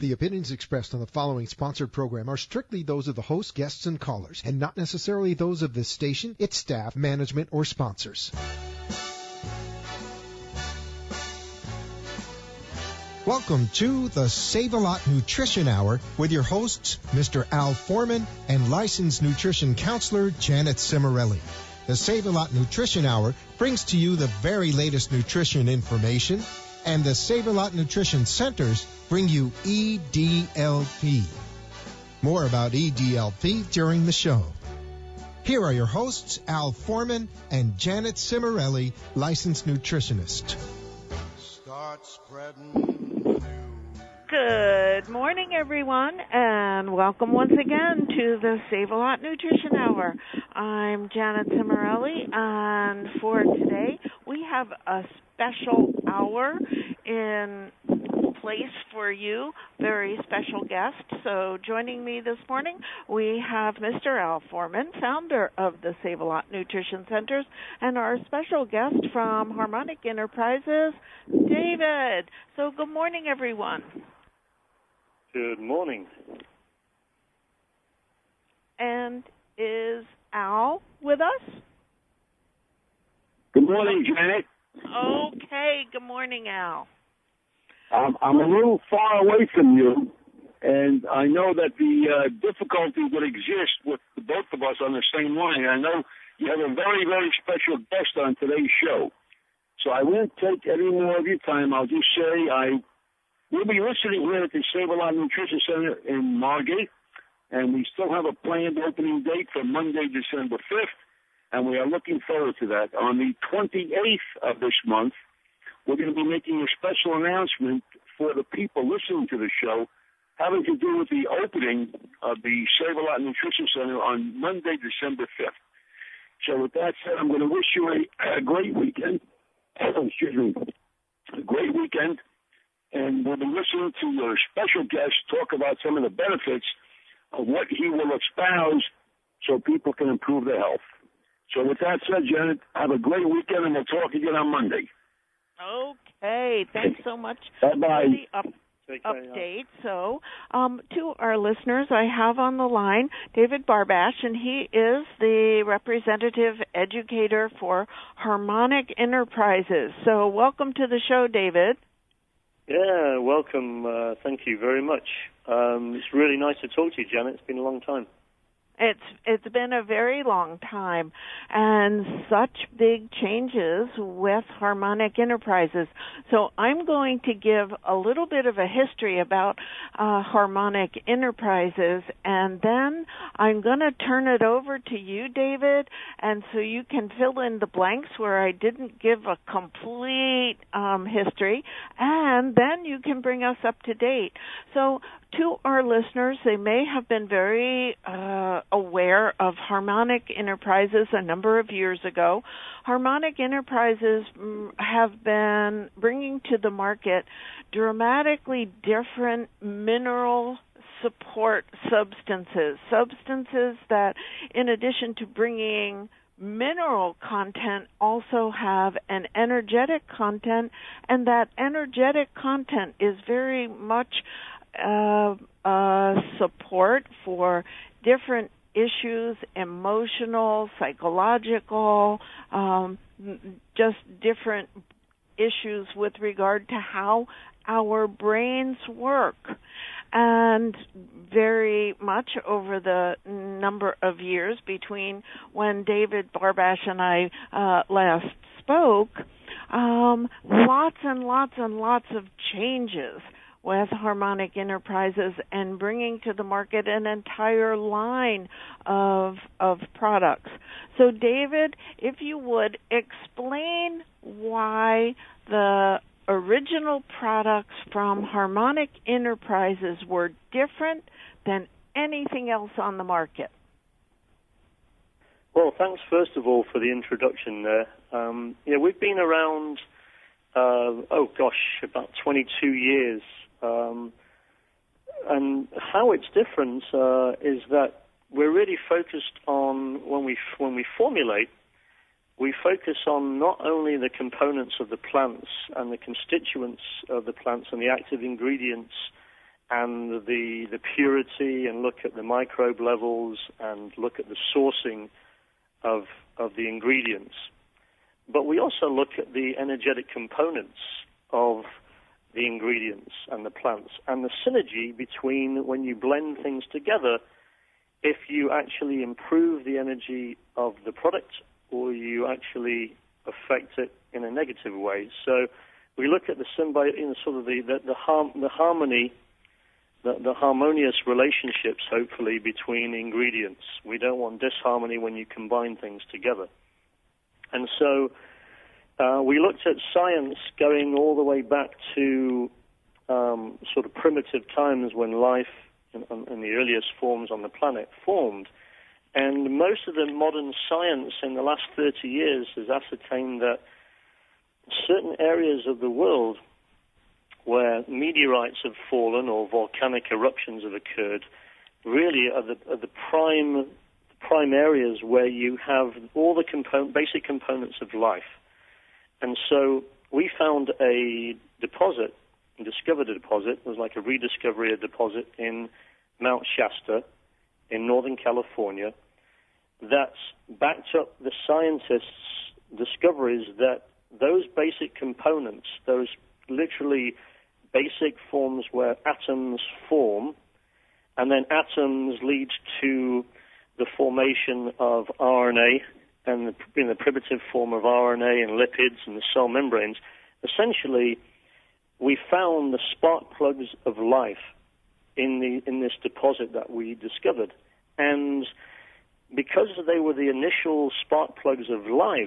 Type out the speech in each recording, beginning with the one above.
The opinions expressed on the following sponsored program are strictly those of the host, guests, and callers, and not necessarily those of this station, its staff, management, or sponsors. Welcome to the Save-A-Lot Nutrition Hour with your hosts, Mr. Al Foreman and licensed nutrition counselor Janet Cimarelli. The Save-A-Lot Nutrition Hour brings to you the very latest nutrition information, and the Save-A-Lot Nutrition Centers bring you EDLP. More about EDLP during the show. Here are your hosts, Al Foreman and Janet Cimarelli, licensed nutritionist. Start spreading the news. Good morning, everyone, and welcome once again to the Save-A-Lot Nutrition Hour. I'm Janet Cimarelli, and for today, we have a special hour in place for you, very special guest. So joining me this morning, we have Mr. Al Foreman, founder of the Save-A-Lot Nutrition Centers, and our special guest from Harmonic Enterprises, David. So good morning, everyone. Good morning. And is Al with us? Good morning, Janet. Okay, good morning, Al. I'm a little far away from you, and I know that the difficulty would exist with both of us on the same line. I know you have a very, very special guest on today's show, so I won't take any more of your time. I'll just say we'll be listening here at the Save-A-Lot Nutrition Center in Margate, and we still have a planned opening date for Monday, December 5th, and we are looking forward to that. On the 28th of this month, we're going to be making a special announcement for the people listening to the show having to do with the opening of the Save-A-Lot Nutrition Center on Monday, December 5th. So with that said, I'm going to wish you a great weekend. Excuse me. A great weekend. And we'll be listening to your special guest talk about some of the benefits of what he will espouse so people can improve their health. So with that said, Janet, have a great weekend, and we'll talk again on Monday. Okay, thanks so much Bye-bye. for the update. So, to our listeners, I have on the line David Barbash, and he is the representative educator for Harmonic Enterprises. So, welcome to the show, David. Yeah, welcome. Thank you very much. It's really nice to talk to you, Janet. It's been a long time. It's been a very long time, and such big changes with Harmonic Enterprises. So I'm going to give a little bit of a history about Harmonic Enterprises, and then I'm going to turn it over to you, David, and so you can fill in the blanks where I didn't give a complete history, and then you can bring us up to date. So to our listeners, they may have been very aware of Harmonic Enterprises a number of years ago. Harmonic Enterprises have been bringing to the market dramatically different mineral support substances that, in addition to bringing mineral content, also have an energetic content, and that energetic content is very much support for different issues, emotional, psychological, just different issues with regard to how our brains work. And very much over the number of years between when David Barbash and I last spoke, lots and lots and lots of changes with Harmonic Enterprises and bringing to the market an entire line of products. So, David, if you would explain why the original products from Harmonic Enterprises were different than anything else on the market. Well, thanks first of all for the introduction there. We've been around, about 22 years. And how it's different is that we're really focused on, when we formulate, we focus on not only the components of the plants and the constituents of the plants and the active ingredients and the purity, and look at the microbe levels, and look at the sourcing of the ingredients. But we also look at the energetic components of the ingredients and the plants, and the synergy between when you blend things together, if you actually improve the energy of the product or you actually affect it in a negative way. So we look at the symbiote, sort of the harmony, the harmonious relationships, hopefully, between ingredients. We don't want disharmony when you combine things together. And so we looked at science going all the way back to sort of primitive times when life in the earliest forms on the planet formed. And most of the modern science in the last 30 years has ascertained that certain areas of the world where meteorites have fallen or volcanic eruptions have occurred really are the prime areas where you have all the basic components of life. And so we found a deposit, discovered a deposit. It was like a rediscovery of a deposit in Mount Shasta in Northern California that's backed up the scientists' discoveries that those basic components, those literally basic forms where atoms form, and then atoms lead to the formation of RNA, and in the primitive form of RNA and lipids and the cell membranes. Essentially, we found the spark plugs of life in this deposit that we discovered. And because they were the initial spark plugs of life,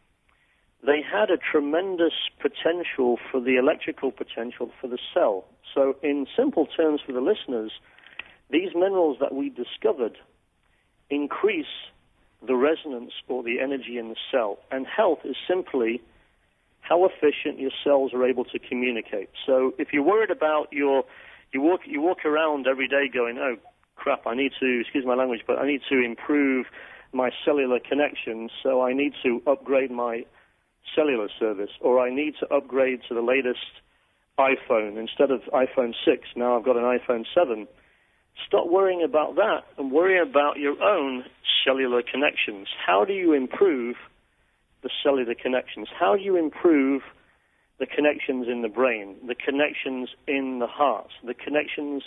they had a tremendous potential for the electrical potential for the cell. So in simple terms for the listeners, these minerals that we discovered increase the resonance or the energy in the cell. And health is simply how efficient your cells are able to communicate. So if you're worried about you walk around every day going, oh, crap, I need to, excuse my language, but I need to improve my cellular connections, so I need to upgrade my cellular service, or I need to upgrade to the latest iPhone. Instead of iPhone 6, now I've got an iPhone 7. Stop worrying about that and worry about your own cellular connections. How do you improve the cellular connections? How do you improve the connections in the brain, the connections in the heart, the connections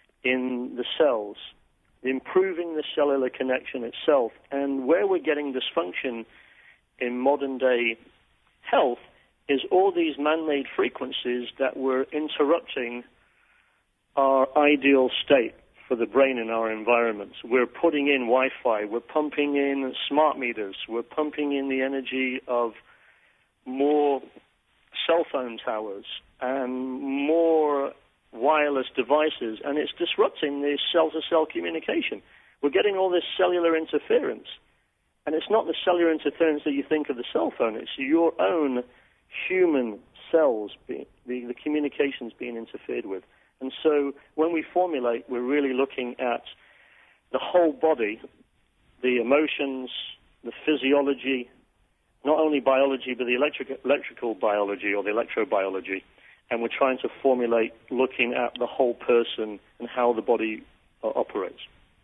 in the cells, improving the cellular connection itself? And where we're getting dysfunction in modern-day health is all these man-made frequencies that were interrupting our ideal state for the brain in our environments. We're putting in Wi-Fi, we're pumping in smart meters, we're pumping in the energy of more cell phone towers and more wireless devices, and it's disrupting the cell-to-cell communication. We're getting all this cellular interference, and it's not the cellular interference that you think of the cell phone, it's your own human cells, the communications being interfered with. And so when we formulate, we're really looking at the whole body, the emotions, the physiology, not only biology, but the electrical biology or the electrobiology. And we're trying to formulate looking at the whole person and how the body operates.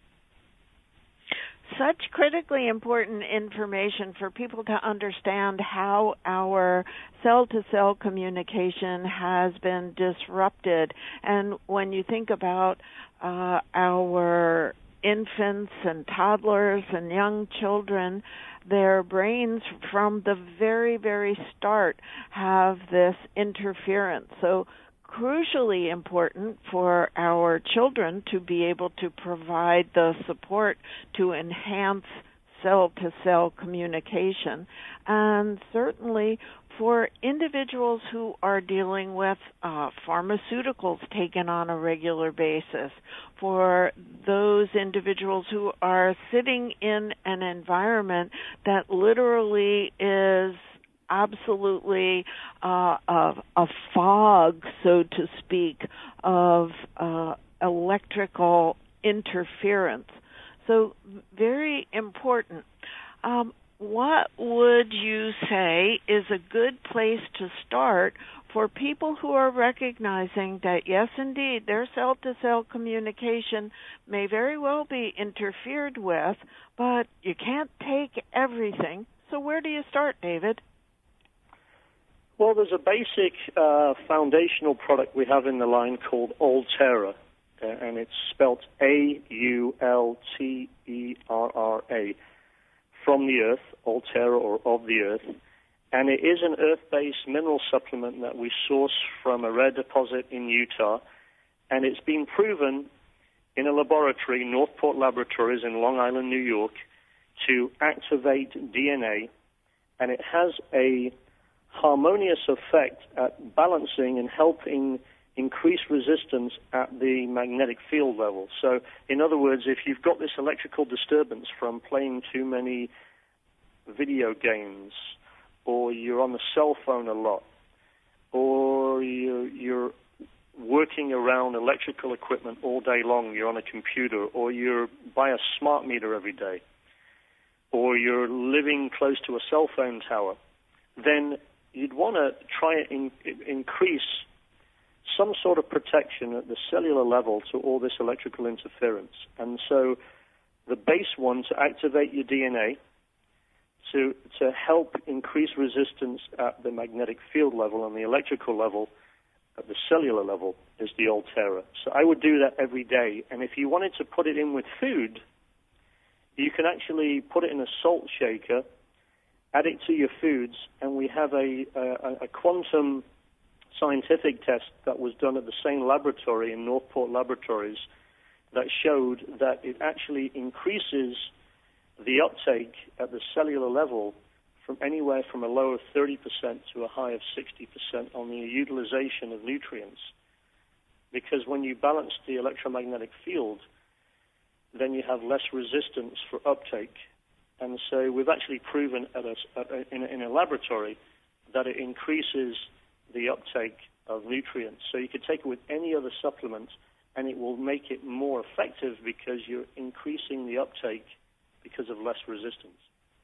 Such critically important information for people to understand how our cell-to-cell communication has been disrupted. And when you think about our infants and toddlers and young children, their brains from the very, very start have this interference. So crucially important for our children to be able to provide the support to enhance cell-to-cell communication, and certainly for individuals who are dealing with pharmaceuticals taken on a regular basis, for those individuals who are sitting in an environment that literally is absolutely a fog, so to speak, of electrical interference. So very important. What would you say is a good place to start for people who are recognizing that, yes, indeed, their cell-to-cell communication may very well be interfered with, but you can't take everything. So where do you start, David? Well, there's a basic foundational product we have in the line called Ulterra, and it's spelt A-U-L-T-E-R-R-A, from the earth, Ulterra, or of the earth. And it is an earth-based mineral supplement that we source from a rare deposit in Utah, and it's been proven in a laboratory, Northport Laboratories in Long Island, New York, to activate DNA, and it has a harmonious effect at balancing and helping increase resistance at the magnetic field level. So, in other words, if you've got this electrical disturbance from playing too many video games, or you're on the cell phone a lot, or you're working around electrical equipment all day long, you're on a computer, or you're by a smart meter every day, or you're living close to a cell phone tower, then you'd want to try and increase some sort of protection at the cellular level to all this electrical interference. And so the base one, to activate your DNA, to help increase resistance at the magnetic field level and the electrical level, at the cellular level, is the Ulterra. So I would do that every day. And if you wanted to put it in with food, you can actually put it in a salt shaker, add it to your foods, and we have a quantum scientific test that was done at the same laboratory in Northport Laboratories that showed that it actually increases the uptake at the cellular level from anywhere from a low of 30% to a high of 60% on the utilization of nutrients. Because when you balance the electromagnetic field, then you have less resistance for uptake. And so we've actually proven in a laboratory that it increases the uptake of nutrients. So you could take it with any other supplement, and it will make it more effective because you're increasing the uptake because of less resistance.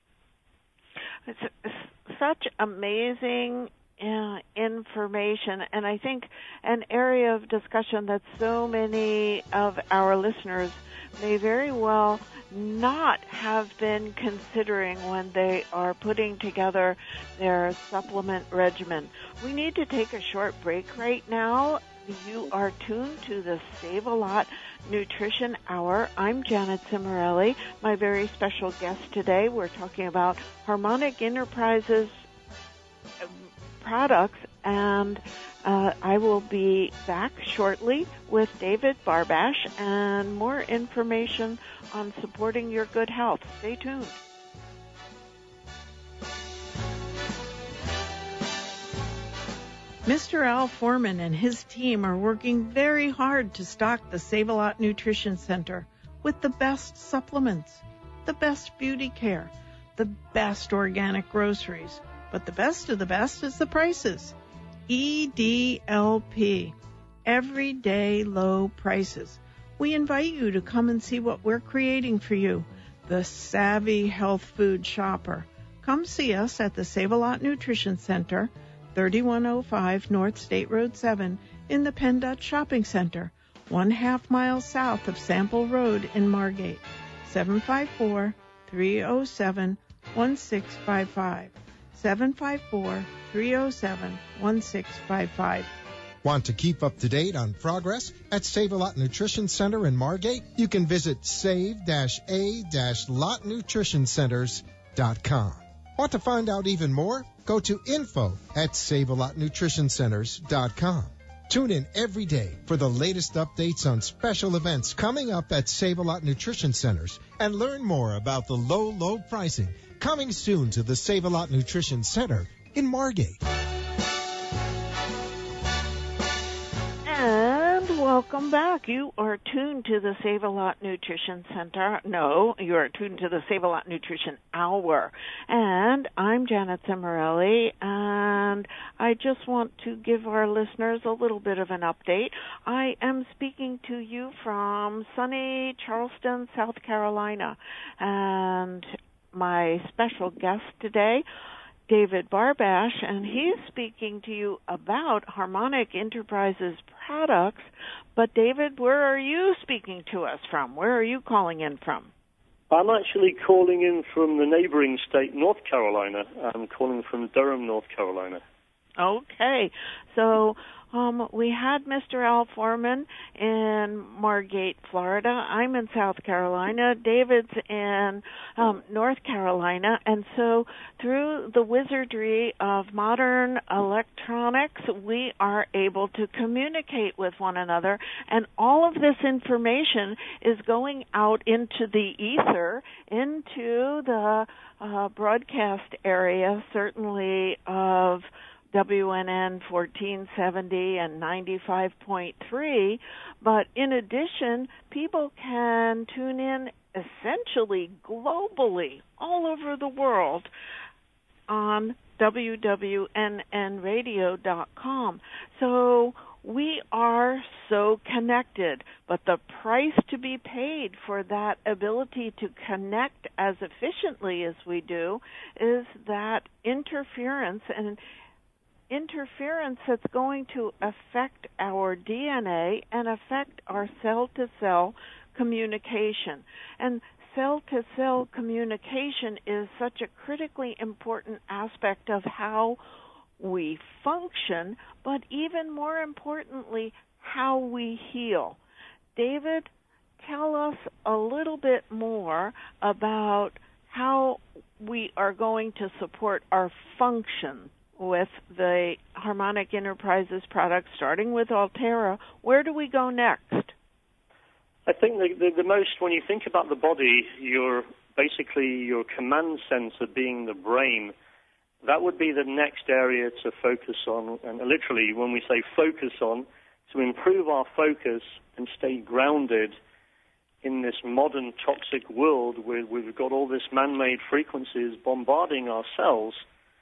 It's such amazing information, and I think an area of discussion that so many of our listeners may very well not have been considering when they are putting together their supplement regimen. We need to take a short break right now. You are tuned to the Save-A-Lot Nutrition Hour. I'm Janet Cimarelli. My very special guest today, we're talking about Harmonic Enterprises products, and I will be back shortly with David Barbash and more information on supporting your good health. Stay tuned. Mr. Al Foreman and his team are working very hard to stock the Save-A-Lot Nutrition Center with the best supplements, the best beauty care, the best organic groceries. But the best of the best is the prices. EDLP, everyday low prices. We invite you to come and see what we're creating for you, the savvy health food shopper. Come see us at the Save-A-Lot Nutrition Center, 3105 North State Road 7 in the Penn Dutch Shopping Center, 1/2 mile south of Sample Road in Margate, 754-307-1655, 754-307-1655. Want to keep up to date on progress at Save-A-Lot Nutrition Center in Margate? You can visit save-a-lotnutritioncenters.com. Want to find out even more? Go to info@savealotnutritioncenters.com. Tune in every day for the latest updates on special events coming up at Save-A-Lot Nutrition Centers, and learn more about the low pricing coming soon to the Save-A-Lot Nutrition Center in Margate. And welcome back. You are tuned to the Save-A-Lot Nutrition Center. No, you are tuned to the Save-A-Lot Nutrition Hour. And I'm Janet Cimarelli, and I just want to give our listeners a little bit of an update. I am speaking to you from sunny Charleston, South Carolina, and my special guest today David Barbash, and he's speaking to you about Harmonic Enterprises products. But David, where are you speaking to us from? Where are you calling in from? I'm actually calling in from the neighboring state, North Carolina. I'm calling from Durham, North Carolina. Okay. So we had Mr. Al Foreman in Margate, Florida. I'm in South Carolina. David's in North Carolina. And so through the wizardry of modern electronics, we are able to communicate with one another. And all of this information is going out into the ether, into the broadcast area, certainly of WNN 1470 and 95.3, but in addition, people can tune in essentially globally all over the world on wwnnradio.com. So we are so connected, but the price to be paid for that ability to connect as efficiently as we do is that interference, and interference that's going to affect our DNA and affect our cell-to-cell communication. And cell-to-cell communication is such a critically important aspect of how we function, but even more importantly, how we heal. David, tell us a little bit more about how we are going to support our function with the Harmonic Enterprises products, starting with Altera. Where do we go next? I think the most, when you think about the body, your command center being the brain, that would be the next area to focus on. And literally, when we say focus on, to improve our focus and stay grounded in this modern toxic world where we've got all this man-made frequencies bombarding our cells,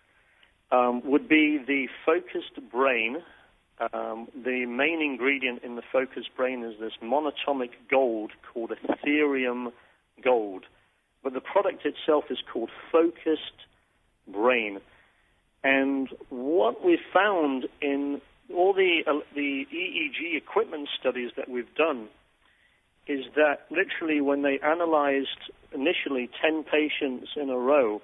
would be the focused brain. The main ingredient in the focused brain is this monatomic gold called Ethereum gold. But the product itself is called Focused Brain. And what we found in all the EEG equipment studies that we've done is that literally when they analyzed initially 10 patients in a row,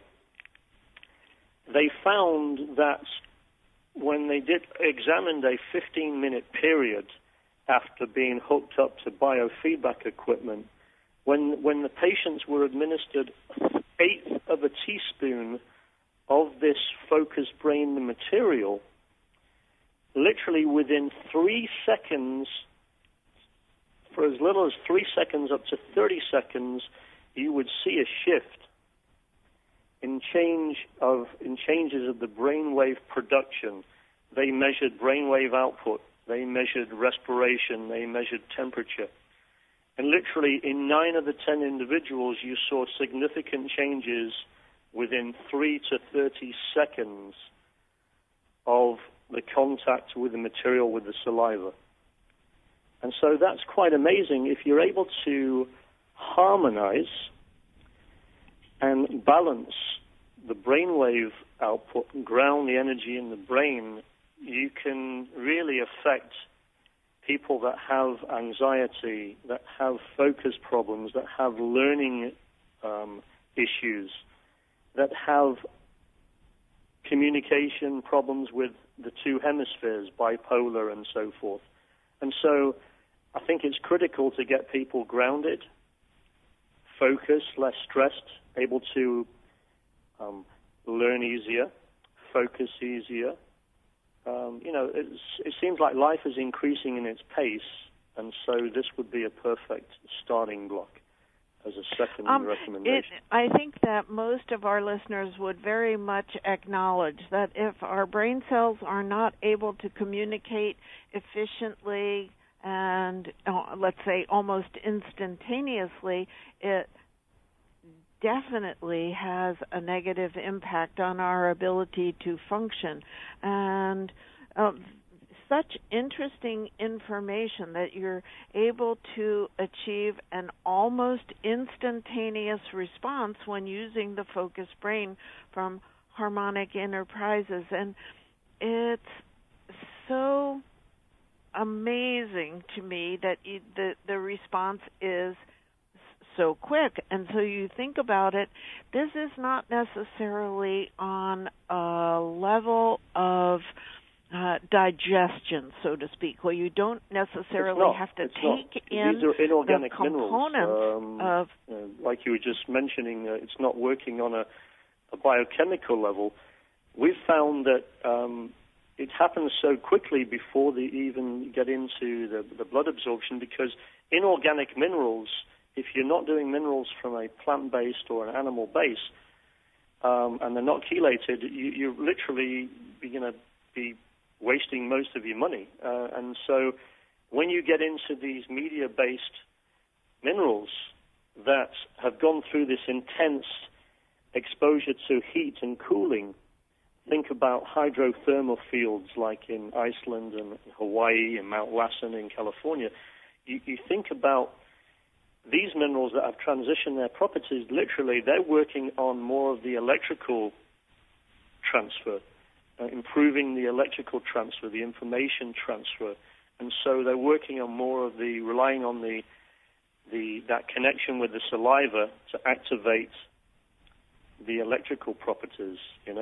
they found that when they examined a 15-minute period after being hooked up to biofeedback equipment, when the patients were administered 1/8 of a teaspoon of this focused brain material, literally within 3 seconds, for as little as 3 seconds up to 30 seconds, you would see a shift in changes of the brainwave production. They measured brainwave output, they measured respiration, they measured temperature. And literally in 9 of the 10 individuals, you saw significant changes within 3 to 30 seconds of the contact with the material, with the saliva. And so that's quite amazing. If you're able to harmonize and balance the brainwave output and ground the energy in the brain, you can really affect people that have anxiety, that have focus problems, that have learning issues, that have communication problems with the two hemispheres, bipolar and so forth. And so I think it's critical to get people grounded, focused, less stressed, able to learn easier, focus easier. It seems like life is increasing in its pace, and so this would be a perfect starting block as a second recommendation. I think that most of our listeners would very much acknowledge that if our brain cells are not able to communicate efficiently and, let's say, almost instantaneously, it definitely has a negative impact on our ability to function. And such interesting information that you're able to achieve an almost instantaneous response when using the focused brain from Harmonic Enterprises, and it's so amazing to me that the response is so quick. And so you think about it, this is not necessarily on a level of digestion, so to speak, where you don't necessarily have to take in These are inorganic the components of... like you were just mentioning, it's not working on a biochemical level. We've found that it happens so quickly before they even get into the blood absorption, because inorganic minerals, if you're not doing minerals from a plant-based or an animal base, and they're not chelated, you're literally going to be wasting most of your money. And so when you get into these media-based minerals that have gone through this intense exposure to heat and cooling, think about hydrothermal fields like in Iceland and Hawaii and Mount Lassen in California. You think about these minerals that have transitioned their properties, literally they're working on more of the electrical transfer, improving the electrical transfer, the information transfer. And so they're working on more of relying on that connection with the saliva to activate the electrical properties,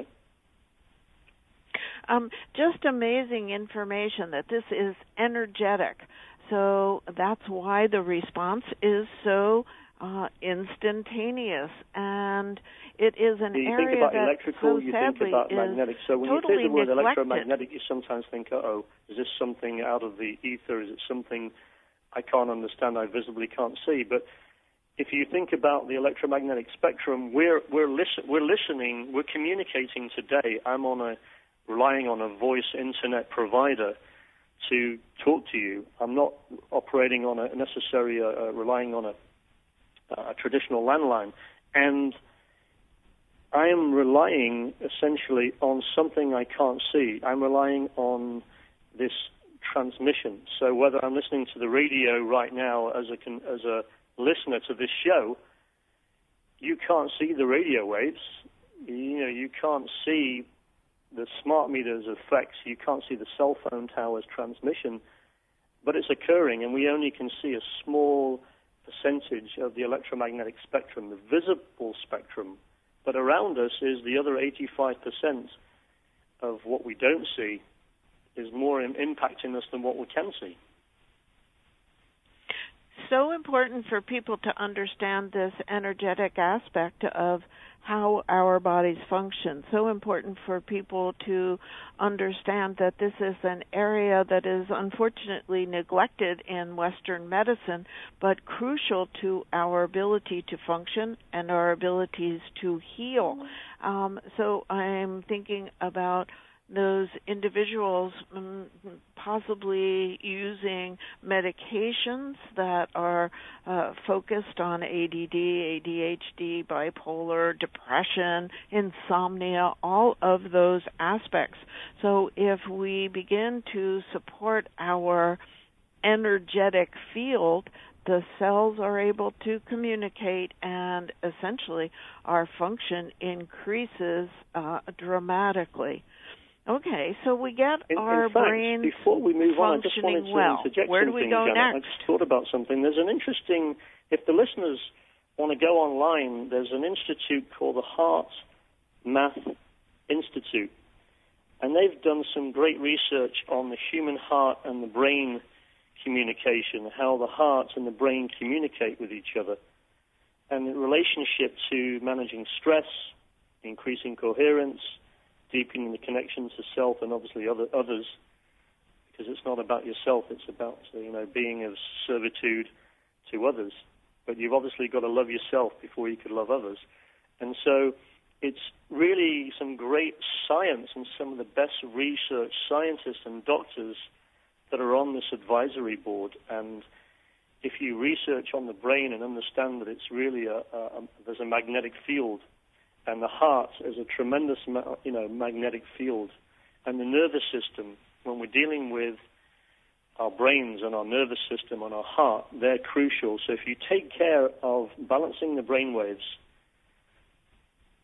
Just amazing information that this is energetic. So that's why the response is so instantaneous, and it is an area think about that electrical, so you sadly think about is magnetic. So when totally you say the word neglected. electromagnetic, you sometimes think, is this something out of the ether? Is it something I can't understand, I visibly can't see? But if you think about the electromagnetic spectrum, we're listening, we're communicating today. I'm relying on a voice internet provider to talk to you. I'm not operating on relying on a traditional landline. And I am relying essentially on something I can't see. I'm relying on this transmission. So whether I'm listening to the radio right now as a listener to this show, you can't see the radio waves. You can't see the smart meters effects. You can't see the cell phone towers transmission, but it's occurring, and we only can see a small percentage of the electromagnetic spectrum, the visible spectrum. But around us is the other 85% of what we don't see is more impacting us than what we can see. So important for people to understand this energetic aspect of how our bodies function. So important for people to understand that this is an area that is unfortunately neglected in Western medicine, but crucial to our ability to function and our abilities to heal. So I'm thinking about those individuals possibly using medications that are focused on ADD, ADHD, bipolar, depression, insomnia, all of those aspects. So if we begin to support our energetic field, the cells are able to communicate, and essentially our function increases dramatically. Okay, so we get our brains before we move on, I just wanted to interject Where do we go Janet. next? I just thought about something. There's an interesting, if the listeners want to go online, there's an institute called the Heart Math Institute, and they've done some great research on the human heart and the brain communication, how the heart and the brain communicate with each other, and the relationship to managing stress, increasing coherence, deepening the connection to self and obviously others, because it's not about yourself, it's about being of servitude to others. But you've obviously got to love yourself before you could love others. And so it's really some great science and some of the best research scientists and doctors that are on this advisory board. And if you research on the brain and understand that it's really there's a magnetic field, and the heart is a tremendous, magnetic field. And the nervous system, when we're dealing with our brains and our nervous system and our heart, they're crucial. So if you take care of balancing the brain waves,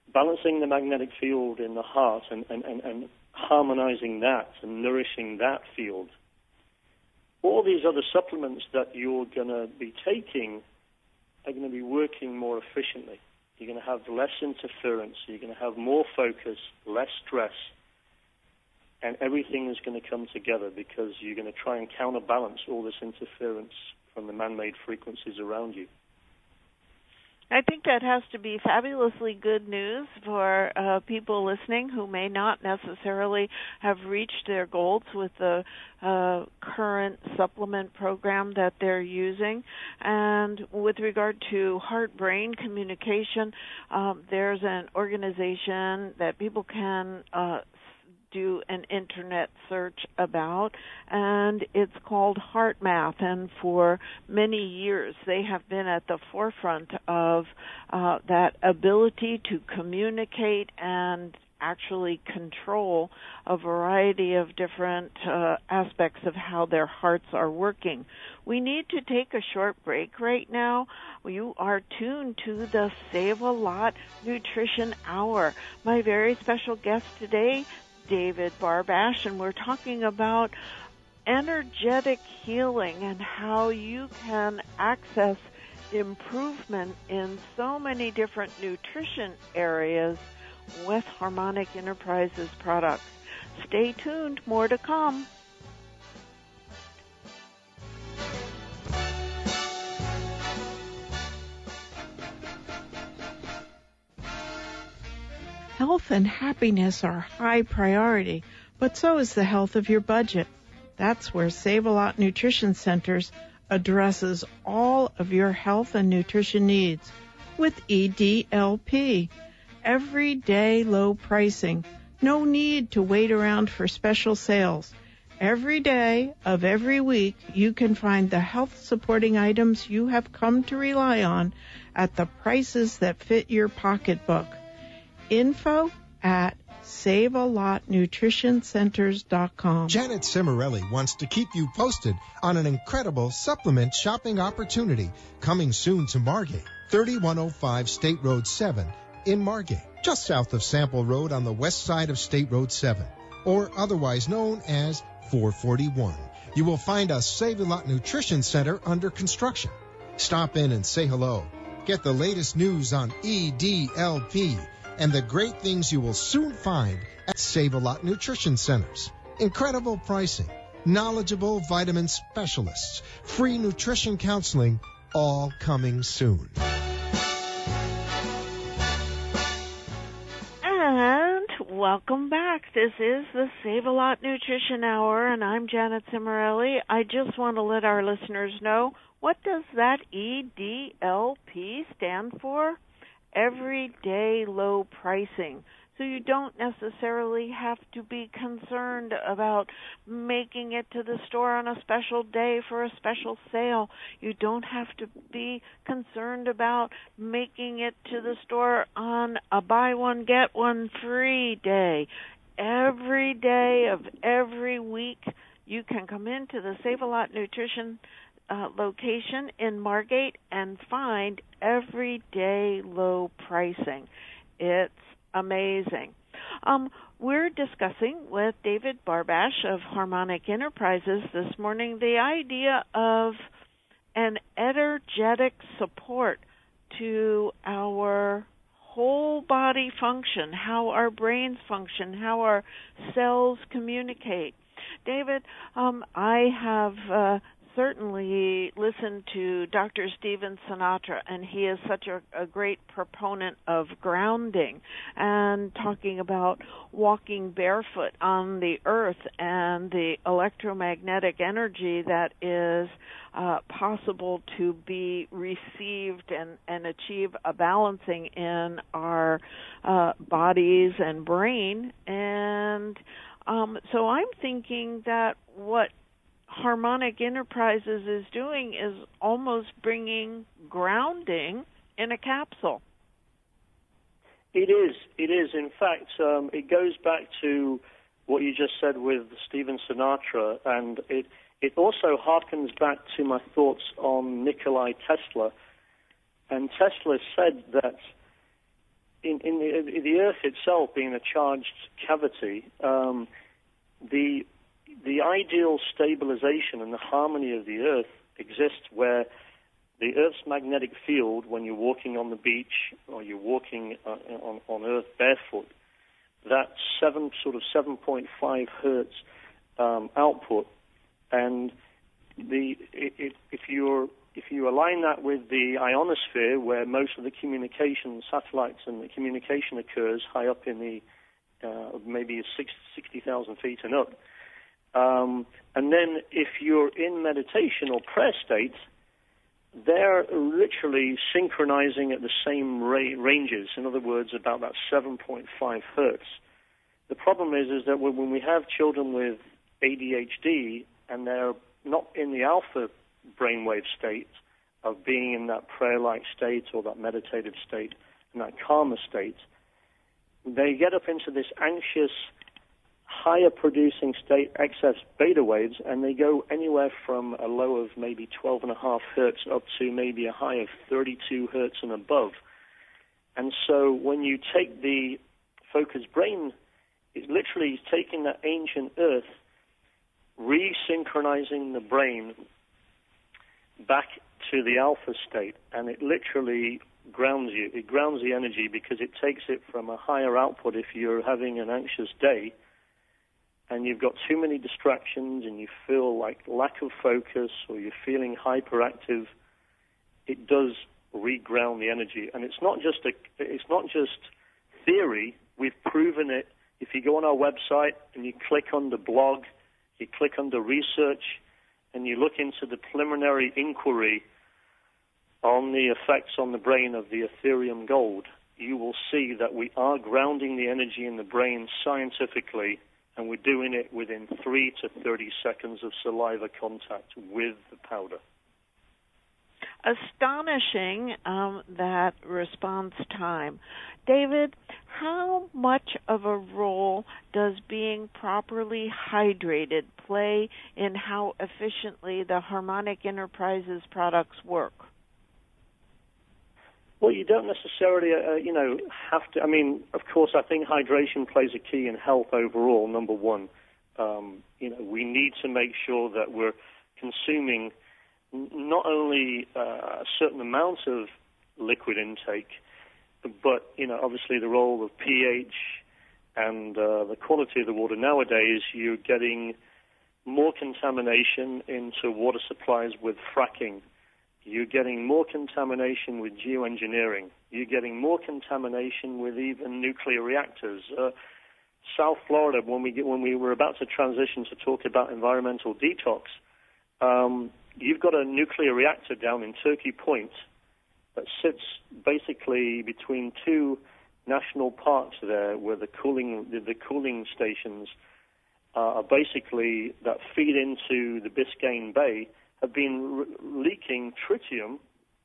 balancing the magnetic field in the heart and harmonizing that and nourishing that field. All these other supplements that you're going to be taking are going to be working more efficiently. You're going to have less interference. You're going to have more focus, less stress, and everything is going to come together because you're going to try and counterbalance all this interference from the man-made frequencies around you. I think that has to be fabulously good news for people listening who may not necessarily have reached their goals with the current supplement program that they're using. And with regard to heart-brain communication, there's an organization that people can do an internet search about, and it's called HeartMath, and for many years they have been at the forefront of that ability to communicate and actually control a variety of different aspects of how their hearts are working. We need to take a short break right now. You are tuned to the Save a Lot Nutrition Hour. My very special guest today, David Barbash, and we're talking about energetic healing and how you can access improvement in so many different nutrition areas with Harmonic Enterprises products. Stay tuned, more to come. Health and happiness are high priority, but so is the health of your budget. That's where Save-A-Lot Nutrition Centers addresses all of your health and nutrition needs with EDLP. Everyday low pricing. No need to wait around for special sales. Every day of every week, you can find the health-supporting items you have come to rely on at the prices that fit your pocketbook. Info at SaveALotNutritionCenters.com. Janet Cimarelli wants to keep you posted on an incredible supplement shopping opportunity coming soon to Margate, 3105 State Road 7 in Margate, just south of Sample Road on the west side of State Road 7, or otherwise known as 441. You will find a Save-A-Lot Nutrition Center under construction. Stop in and say hello. Get the latest news on EDLP and the great things you will soon find at Save-A-Lot Nutrition Centers. Incredible pricing, knowledgeable vitamin specialists, free nutrition counseling, all coming soon. And welcome back. This is the Save-A-Lot Nutrition Hour, and I'm Janet Cimarelli. I just want to let our listeners know, what does that EDLP stand for? Everyday low pricing. So you don't necessarily have to be concerned about making it to the store on a special day for a special sale. You don't have to be concerned about making it to the store on a buy one, get one free day. Every day of every week, you can come into the Save-A-Lot Nutrition location in Margate and find everyday low pricing. It's amazing. We're discussing with David Barbash of Harmonic Enterprises this morning the idea of an energetic support to our whole body function, how our brains function, how our cells communicate. David, I have certainly listened to Dr. Stephen Sinatra, and he is such a great proponent of grounding and talking about walking barefoot on the earth and the electromagnetic energy that is possible to be received and achieve a balancing in our bodies and brain. And so I'm thinking that what Harmonic Enterprises is doing is almost bringing grounding in a capsule. It is. In fact, it goes back to what you just said with Stephen Sinatra, and it also harkens back to my thoughts on Nikolai Tesla. And Tesla said that in the Earth itself being a charged cavity, the ideal stabilization and the harmony of the Earth exists where the Earth's magnetic field, when you're walking on the beach or you're walking on Earth barefoot, that 7.5 hertz output, and if you align that with the ionosphere, where most of the communication satellites and the communication occurs high up in the maybe 60,000 feet and up, and then if you're in meditation or prayer state, they're literally synchronizing at the same ranges. In other words, about that 7.5 hertz. The problem is that when we have children with ADHD and they're not in the alpha brainwave state of being in that prayer-like state or that meditative state and that calmer state, they get up into this anxious, higher producing state, excess beta waves, and they go anywhere from a low of maybe 12.5 hertz up to maybe a high of 32 hertz and above. And so when you take the focused brain, it's literally taking that ancient Earth, resynchronizing the brain back to the alpha state, and it literally grounds you. It grounds the energy because it takes it from a higher output if you're having an anxious day and you've got too many distractions and you feel like lack of focus or you're feeling hyperactive. It does reground the energy, and it's not just theory. We've proven it. If you go on our website and you click on the blog, you click on the research, and you look into the preliminary inquiry on the effects on the brain of the Ethereum gold, you will see that we are grounding the energy in the brain scientifically, and we're doing it within 3 to 30 seconds of saliva contact with the powder. Astonishing, that response time. David, how much of a role does being properly hydrated play in how efficiently the Harmonic Enterprises products work? Well, you don't necessarily, have to. I mean, of course, I think hydration plays a key in health overall, number one. We need to make sure that we're consuming not only a certain amount of liquid intake, but, obviously the role of pH and the quality of the water. Nowadays, you're getting more contamination into water supplies with fracking. You're getting more contamination with geoengineering. You're getting more contamination with even nuclear reactors. South Florida, when we were about to transition to talk about environmental detox, you've got a nuclear reactor down in Turkey Point that sits basically between two national parks there, where the cooling stations are basically that feed into the Biscayne Bay, have been leaking tritium,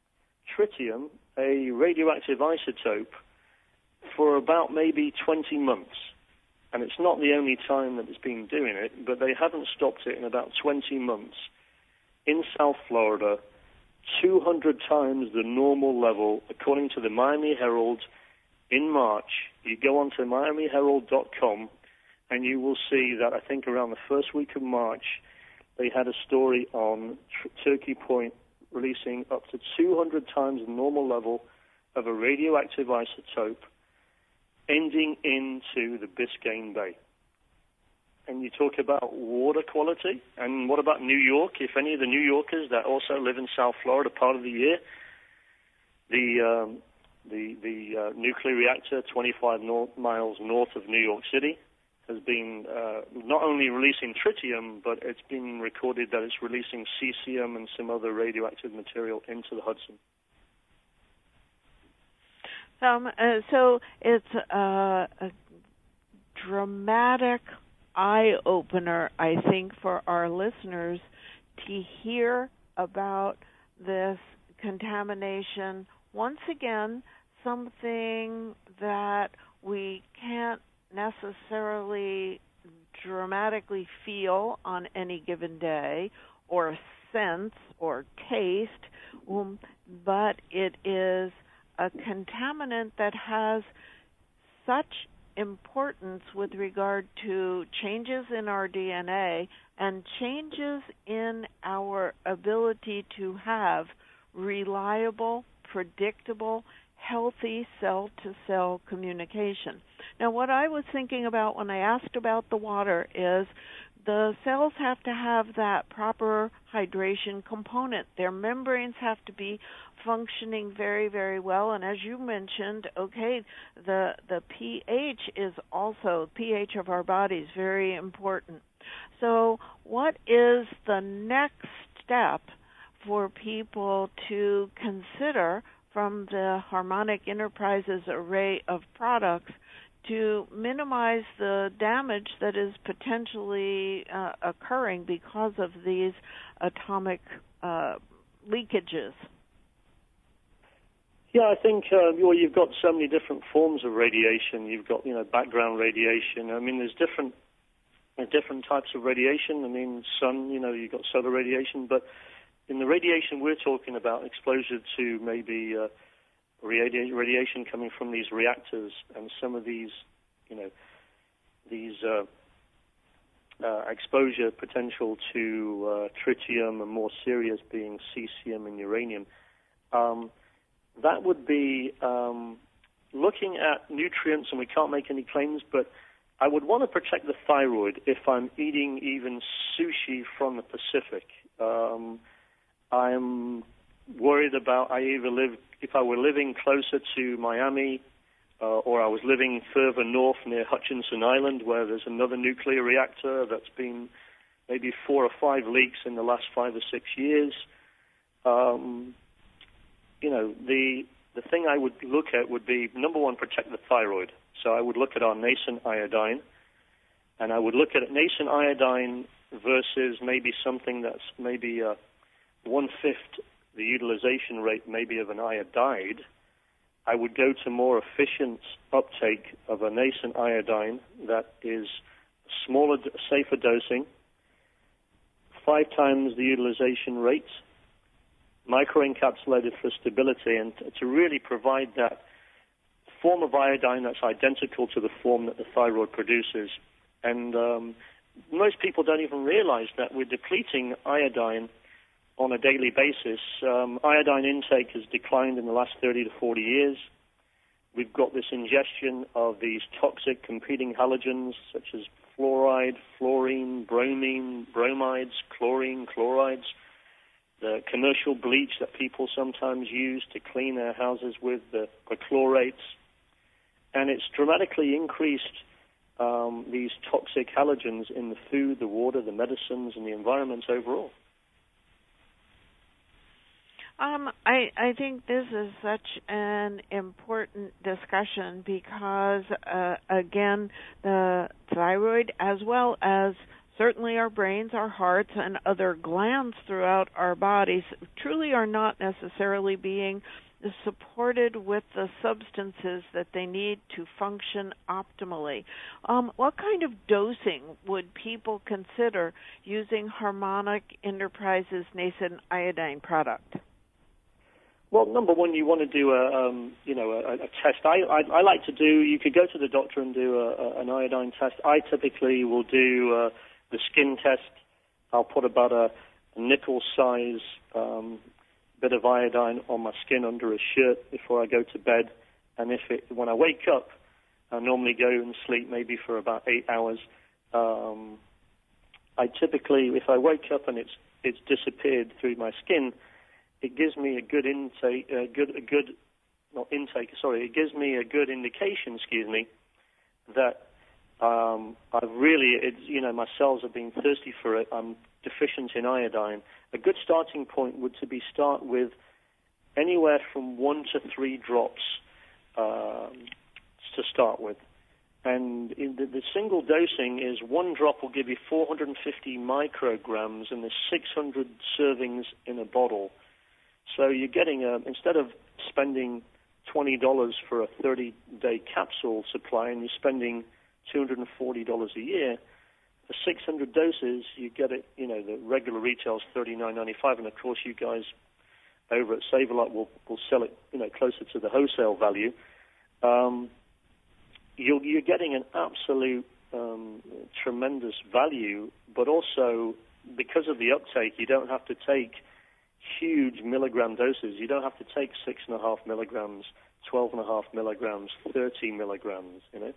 a radioactive isotope, for about maybe 20 months. And it's not the only time that it's been doing it, but they haven't stopped it in about 20 months. In South Florida, 200 times the normal level, according to the Miami Herald in March. You go on to miamiherald.com, and you will see that I think around the first week of March, they had a story on Turkey Point releasing up to 200 times the normal level of a radioactive isotope ending into the Biscayne Bay. And you talk about water quality, and what about New York? If any of the New Yorkers that also live in South Florida part of the year, the nuclear reactor 25 miles north of New York City has been not only releasing tritium, but it's been recorded that it's releasing cesium and some other radioactive material into the Hudson. So it's a dramatic eye-opener, I think, for our listeners to hear about this contamination. Once again, something that we can't necessarily dramatically feel on any given day or sense or taste, but it is a contaminant that has such importance with regard to changes in our DNA and changes in our ability to have reliable, predictable, healthy cell-to-cell communication. Now, what I was thinking about when I asked about the water is the cells have to have that proper hydration component. Their membranes have to be functioning very, very well. And as you mentioned, okay, the pH is also, pH of our body is very important. So what is the next step for people to consider from the Harmonic Enterprises array of products to minimize the damage that is potentially occurring because of these atomic leakages? Yeah, I think well, you've got so many different forms of radiation. You've got, background radiation. I mean, there's different types of radiation. I mean, sun, you've got solar radiation, but in the radiation we're talking about, exposure to maybe radiation coming from these reactors and some of these, exposure potential to tritium and more serious being cesium and uranium. That would be looking at nutrients, and we can't make any claims, but I would want to protect the thyroid if I'm eating even sushi from the Pacific. I'm worried about if I were living closer to Miami or I was living further north near Hutchinson Island where there's another nuclear reactor that's been maybe 4 or 5 leaks in the last 5 or 6 years. The thing I would look at would be, number one, protect the thyroid. So I would look at our nascent iodine, and I would look at nascent iodine versus maybe something that's maybe 1/5 the utilization rate maybe of an iodide. I would go to more efficient uptake of a nascent iodine that is smaller, safer dosing, 5 times the utilization rate, microencapsulated for stability, and to really provide that form of iodine that's identical to the form that the thyroid produces. And most people don't even realize that we're depleting iodine on a daily basis. Iodine intake has declined in the last 30 to 40 years. We've got this ingestion of these toxic competing halogens such as fluoride, fluorine, bromine, bromides, chlorine, chlorides, the commercial bleach that people sometimes use to clean their houses with, the chlorates. And it's dramatically increased these toxic halogens in the food, the water, the medicines, and the environment overall. I think this is such an important discussion because, again, the thyroid, as well as certainly our brains, our hearts, and other glands throughout our bodies, truly are not necessarily being supported with the substances that they need to function optimally. What kind of dosing would people consider using Harmonic Enterprises nascent iodine product? Well, number one, you want to do a test. I like to do. You could go to the doctor and do an iodine test. I typically will do the skin test. I'll put about a nickel size bit of iodine on my skin under a shirt before I go to bed. And when I wake up, I normally go and sleep maybe for about 8 hours. I typically, if I wake up and it's disappeared through my skin, it gives me a good intake, it gives me a good indication, that I've really, my cells have been thirsty for it. I'm deficient in iodine. A good starting point would start with anywhere from 1 to 3 drops to start with. And in the single dosing is 1 drop will give you 450 micrograms, and there's 600 servings in a bottle. So you're getting, instead of spending $20 for a 30-day capsule supply and you're spending $240 a year, for 600 doses, you get it, the regular retail is $39.95, and of course you guys over at Save-A-Lot will sell it, closer to the wholesale value. You're getting an absolute tremendous value, but also because of the uptake, you don't have to take huge milligram doses. You don't have to take 6.5 milligrams, 12.5 milligrams, 30 milligrams.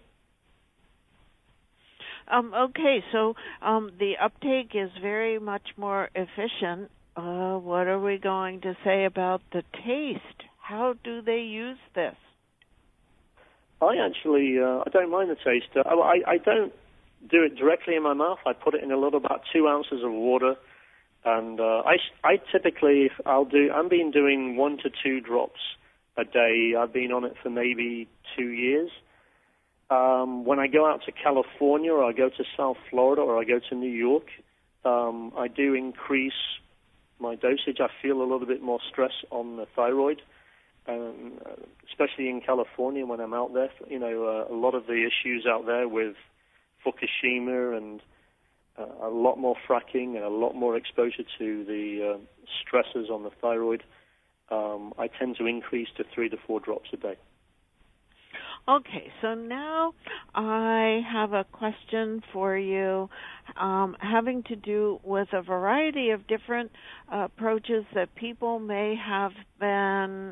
Okay, so the uptake is very much more efficient. What are we going to say about the taste? How do they use this? I actually, I don't mind the taste. I don't do it directly in my mouth. I put it in about 2 ounces of water, and I typically, I'm been doing 1 to 2 drops a day. I've been on it for maybe 2 years. When I go out to California, or I go to South Florida, or I go to New York, I do increase my dosage. I feel a little bit more stress on the thyroid. Especially in California when I'm out there, a lot of the issues out there with Fukushima and a lot more fracking and a lot more exposure to the stresses on the thyroid, I tend to increase to 3 to 4 drops a day. Okay, so now I have a question for you having to do with a variety of different approaches that people may have been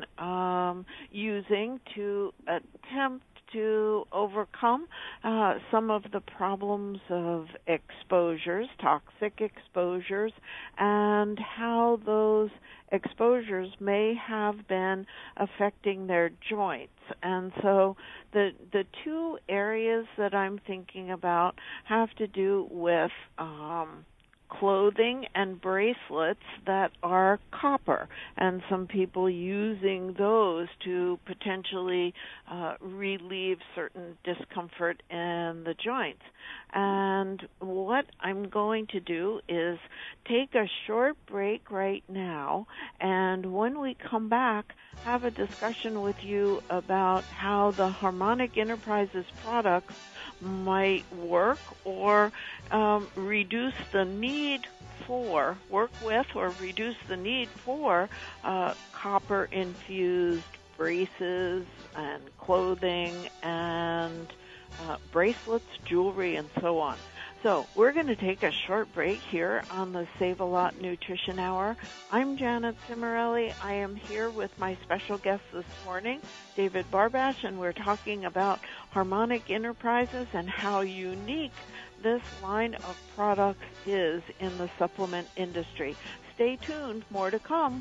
using to attempt to overcome some of the problems of exposures, toxic exposures, and how those exposures may have been affecting their joints. And so the two areas that I'm thinking about have to do with clothing and bracelets that are copper, and some people using those to potentially relieve certain discomfort in the joints. And what I'm going to do is take a short break right now, and when we come back, have a discussion with you about how the Harmonic Enterprises products might work or reduce the need for, work with or reduce the need for copper-infused braces and clothing and bracelets, jewelry, and so on. So we're going to take a short break here on the Save-A-Lot Nutrition Hour. I'm Janet Cimarelli. I am here with my special guest this morning, David Barbash, and we're talking about Harmonic Enterprises and how unique this line of products is in the supplement industry. Stay tuned, more to come.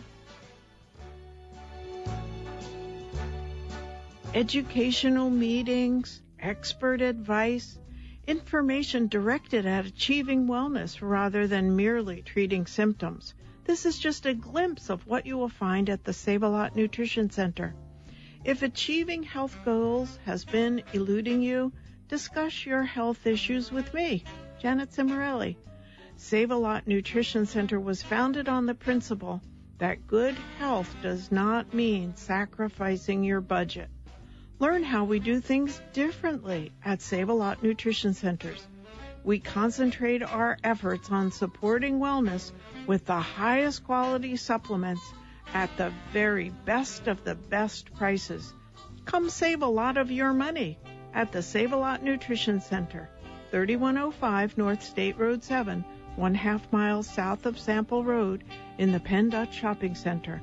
Educational meetings, expert advice, information directed at achieving wellness rather than merely treating symptoms. This is just a glimpse of what you will find at the Save-A-Lot Nutrition Center. If achieving health goals has been eluding you, discuss your health issues with me, Janet Cimarelli. Save-A-Lot Nutrition Center was founded on the principle that good health does not mean sacrificing your budget. Learn how we do things differently at Save-A-Lot Nutrition Centers. We concentrate our efforts on supporting wellness with the highest quality supplements at the very best of the best prices. Come save a lot of your money at the Save-A-Lot Nutrition Center, 3105 North State Road 7, 1/2 mile south of Sample Road in the Penn Dutch Shopping Center,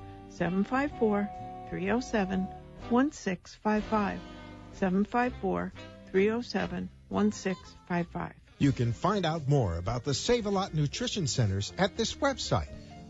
754-307-1655, 754-307-1655. You can find out more about the Save-A-Lot Nutrition Centers at this website,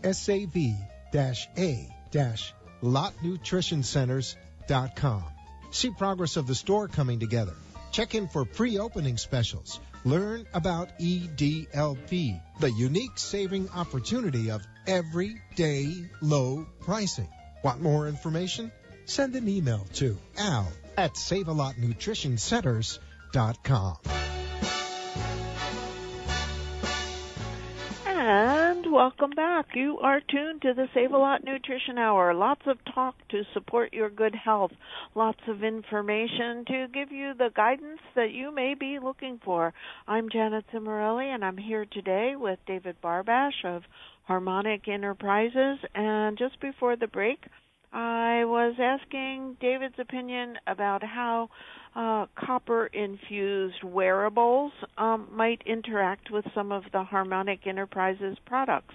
sav-lotnutritioncenters.com. See progress of the store coming together. Check in for pre-opening specials. Learn about EDLP, the unique saving opportunity of everyday low pricing. Want more information? Send an email to al@savealotnutritioncenters.com. And welcome back. You are tuned to the Save-A-Lot Nutrition Hour. Lots of talk to support your good health. Lots of information to give you the guidance that you may be looking for. I'm Janet Cimarelli, and I'm here today with David Barbash of Harmonic Enterprises. And just before the break, I was asking David's opinion about how copper-infused wearables might interact with some of the Harmonic Enterprises products.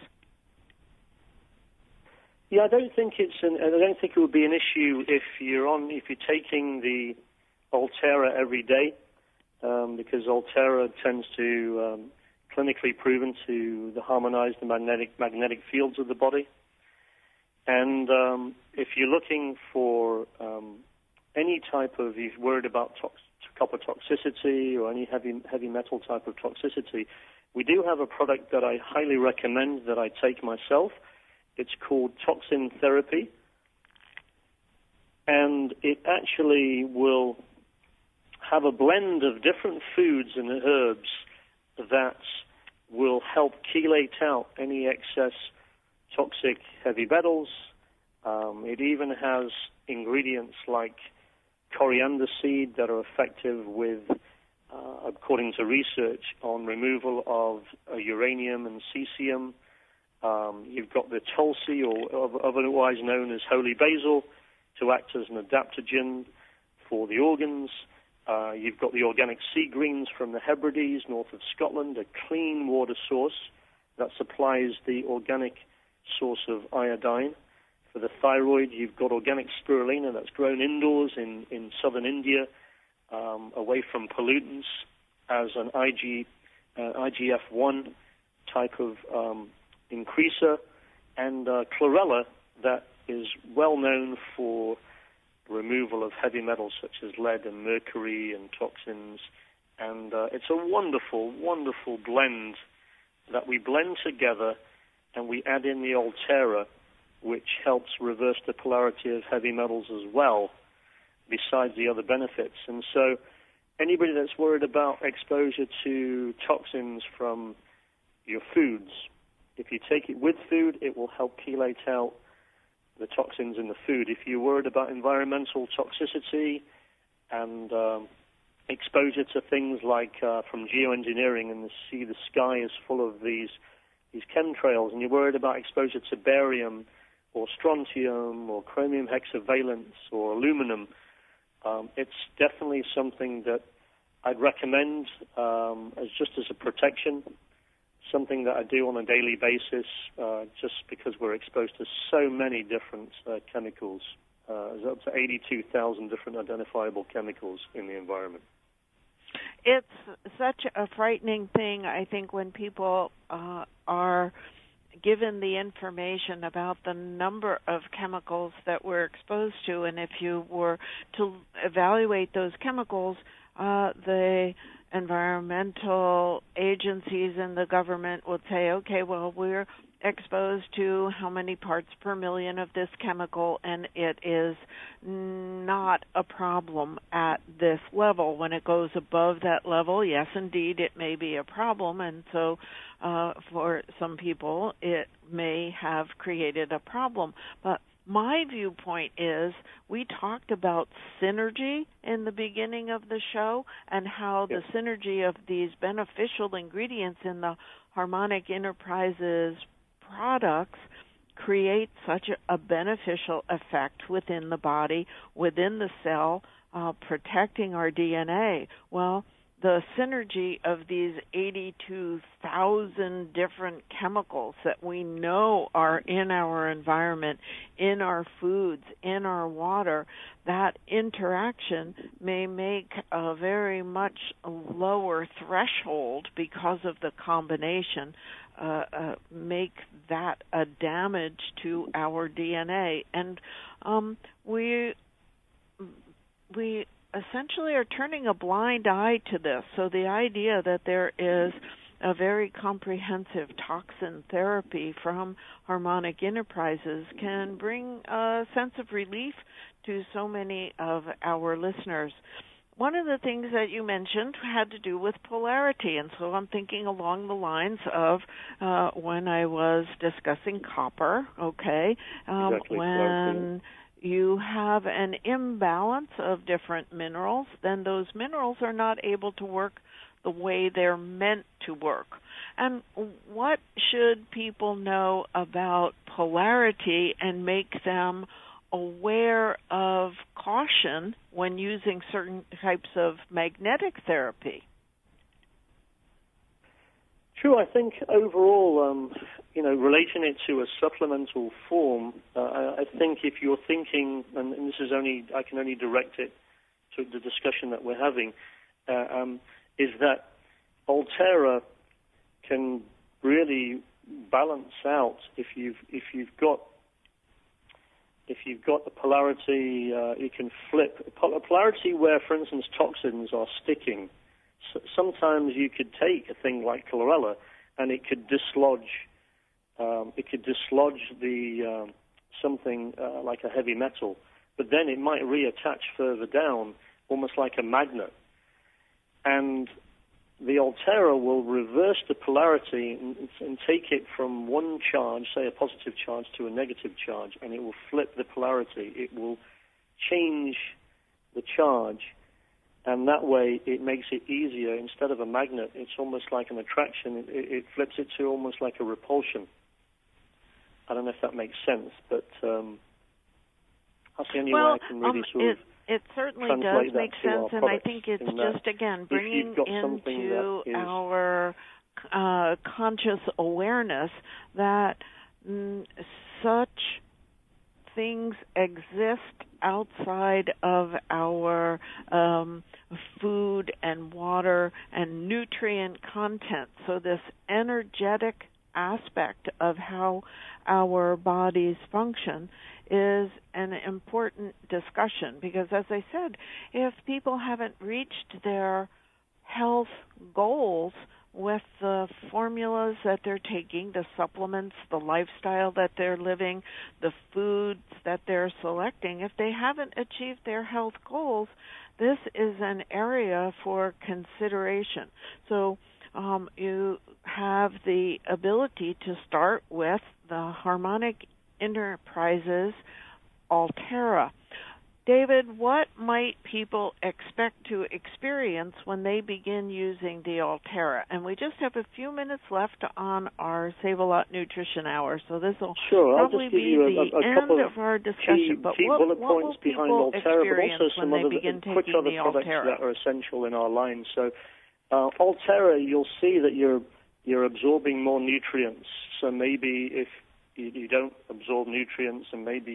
Yeah, I don't think it would be an issue if you're taking the Ultera every day, because Ultera tends to clinically proven to harmonize the magnetic fields of the body. And if you're looking for any type of, if you're worried about copper toxicity or any heavy metal type of toxicity, we do have a product that I highly recommend that I take myself. It's called Toxin Therapy, and it actually will have a blend of different foods and herbs that will help chelate out any excess toxic heavy metals. It even has ingredients like coriander seed that are effective with, according to research, on removal of uranium and cesium. You've got the Tulsi, or otherwise known as holy basil, to act as an adaptogen for the organs. You've got the organic sea greens from the Hebrides, north of Scotland, a clean water source that supplies the organic source of iodine. For the thyroid, you've got organic spirulina that's grown indoors in southern India, away from pollutants, as an IGF-1 type of increaser, and chlorella that is well known for removal of heavy metals such as lead and mercury and toxins. And it's a wonderful, wonderful blend that we blend together, and we add in the Ultera, which helps reverse the polarity of heavy metals as well, besides the other benefits. And so anybody that's worried about exposure to toxins from your foods, if you take it with food, it will help chelate out the toxins in the food. If you're worried about environmental toxicity and exposure to things like from geoengineering, and the sky is full of these chemtrails, and you're worried about exposure to barium or strontium or chromium hexavalence or aluminum, it's definitely something that I'd recommend just as a protection, something that I do on a daily basis, just because we're exposed to so many different chemicals. There's up to 82,000 different identifiable chemicals in the environment. It's such a frightening thing, I think, when people are given the information about the number of chemicals that we're exposed to, and if you were to evaluate those chemicals, the environmental agencies and the government would say, okay, well, we're exposed to how many parts per million of this chemical, and it is not a problem at this level. When it goes above that level, yes, indeed, it may be a problem, and so for some people, it may have created a problem. But my viewpoint is we talked about synergy in the beginning of the show and how the synergy of these beneficial ingredients in the Harmonic Enterprises products create such a beneficial effect within the body, within the cell, protecting our DNA. Well, the synergy of these 82,000 different chemicals that we know are in our environment, in our foods, in our water, that interaction may make a very much lower threshold because of the combination, make that a damage to our DNA. And we essentially are turning a blind eye to this. So the idea that there is a very comprehensive toxin therapy from Harmonic Enterprises can bring a sense of relief to so many of our listeners. One of the things that you mentioned had to do with polarity, and so I'm thinking along the lines of when I was discussing copper, okay, exactly. When you have an imbalance of different minerals, then those minerals are not able to work the way they're meant to work. And what should people know about polarity and make them aware of caution when using certain types of magnetic therapy? True. I think overall, relating it to a supplemental form, I think if you're thinking, and this is I can only direct it to the discussion that we're having, is that Altera can really balance out if you've got a polarity, it can flip a polarity where, for instance, toxins are sticking. Sometimes you could take a thing like chlorella, and it could dislodge. The something like a heavy metal, but then it might reattach further down, almost like a magnet. And the Altera will reverse the polarity and take it from one charge, say a positive charge, to a negative charge, and it will flip the polarity. It will change the charge. And that way, it makes it easier. Instead of a magnet, it's almost like an attraction. It flips it to almost like a repulsion. I don't know if that makes sense, but that's the only way I can really it certainly does make sense, and I think it's just, again, bringing into our conscious awareness that such things exist outside of our food and water and nutrient content. So this energetic aspect of how our bodies function is an important discussion, because, as I said, if people haven't reached their health goals with the formulas that they're taking, the supplements, the lifestyle that they're living, the foods that they're selecting, if they haven't achieved their health goals, this is an area for consideration. So you have the ability to start with the Harmonic Enterprises Altera. David, what might people expect to experience when they begin using the Altera? And we just have a few minutes left on our Save-A-Lot Nutrition Hour, so this will probably be the end of our discussion. But what will people experience when they begin taking the Altera? Products that are essential in our line. So Altera, you'll see that you're absorbing more nutrients. So maybe if you don't absorb nutrients, and maybe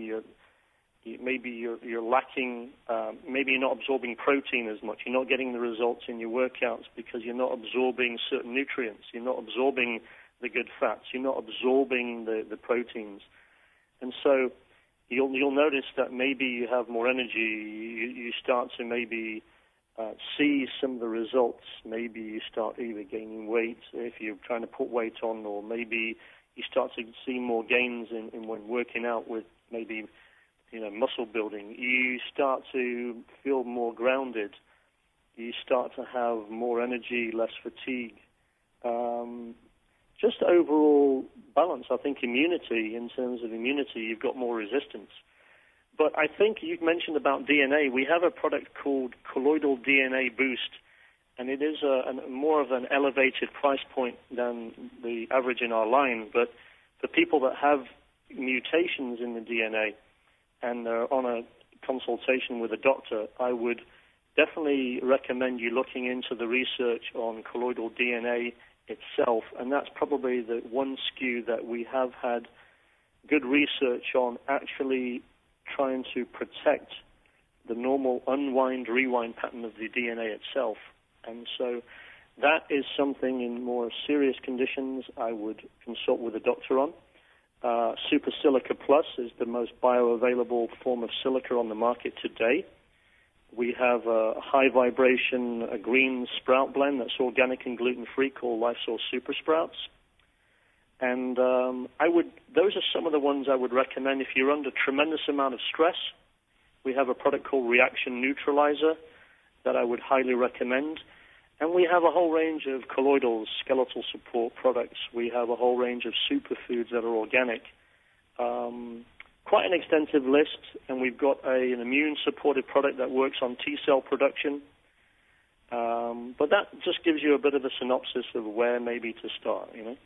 you're lacking, maybe you're not absorbing protein as much. You're not getting the results in your workouts because you're not absorbing certain nutrients. You're not absorbing the good fats. You're not absorbing the proteins. And so you'll notice that maybe you have more energy. You start to maybe see some of the results. Maybe you start either gaining weight if you're trying to put weight on, or maybe you start to see more gains in when working out with maybe muscle building. You start to feel more grounded. You start to have more energy, less fatigue. Just overall balance. I think immunity, in terms of immunity, you've got more resistance. But I think you mentioned about DNA. We have a product called Colloidal DNA Boost, and it is more of an elevated price point than the average in our line. But for people that have mutations in the DNA and they're on a consultation with a doctor, I would definitely recommend you looking into the research on colloidal DNA itself, and that's probably the one SKU that we have had good research on, actually trying to protect the normal unwind-rewind pattern of the DNA itself. And so that is something in more serious conditions I would consult with a doctor on. Super Silica Plus is the most bioavailable form of silica on the market today. We have a high vibration, a green sprout blend that's organic and gluten-free called Life Source Super Sprouts. And those are some of the ones I would recommend if you're under tremendous amount of stress. We have a product called Reaction Neutralizer that I would highly recommend. And we have a whole range of colloidal skeletal support products. We have a whole range of superfoods that are organic. Quite an extensive list, and we've got an immune-supported product that works on T-cell production. But that just gives you a bit of a synopsis of where maybe to start, you know.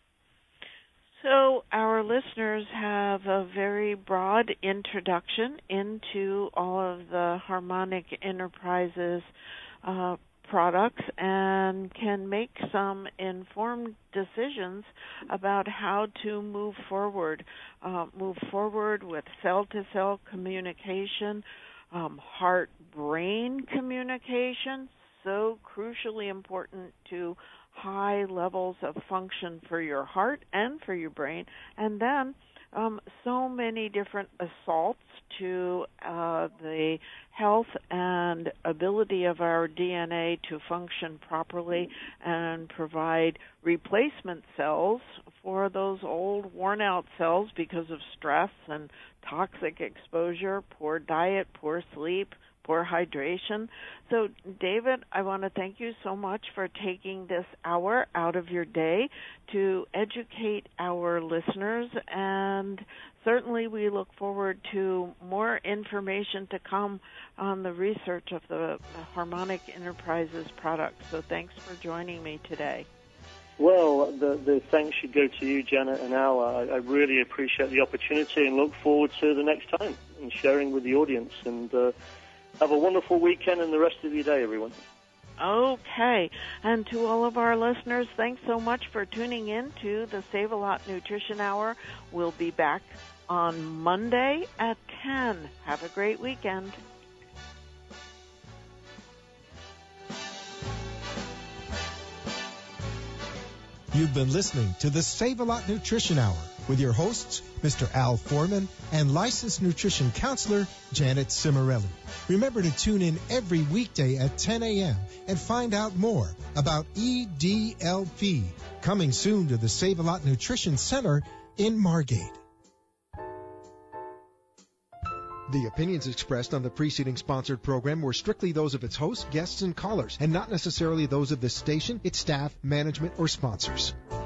So our listeners have a very broad introduction into all of the Harmonic Enterprises products and can make some informed decisions about how to move forward with cell-to-cell communication, heart-brain communication, so crucially important to high levels of function for your heart and for your brain, and then so many different assaults to the health and ability of our DNA to function properly and provide replacement cells for those old worn-out cells because of stress and toxic exposure, poor diet, poor sleep, poor hydration. So, David, I want to thank you so much for taking this hour out of your day to educate our listeners, and certainly we look forward to more information to come on the research of the Harmonic Enterprises products. So thanks for joining me today. Well, the thanks should go to you, Janet and Al. I really appreciate the opportunity and look forward to the next time and sharing with the audience. And have a wonderful weekend and the rest of your day, everyone. Okay. And to all of our listeners, thanks so much for tuning in to the Save-A-Lot Nutrition Hour. We'll be back on Monday at 10. Have a great weekend. You've been listening to the Save-A-Lot Nutrition Hour with your hosts, Mr. Al Foreman and licensed nutrition counselor, Janet Cimarelli. Remember to tune in every weekday at 10 a.m. and find out more about EDLP, coming soon to the Save-A-Lot Nutrition Center in Margate. The opinions expressed on the preceding sponsored program were strictly those of its hosts, guests, and callers, and not necessarily those of this station, its staff, management, or sponsors.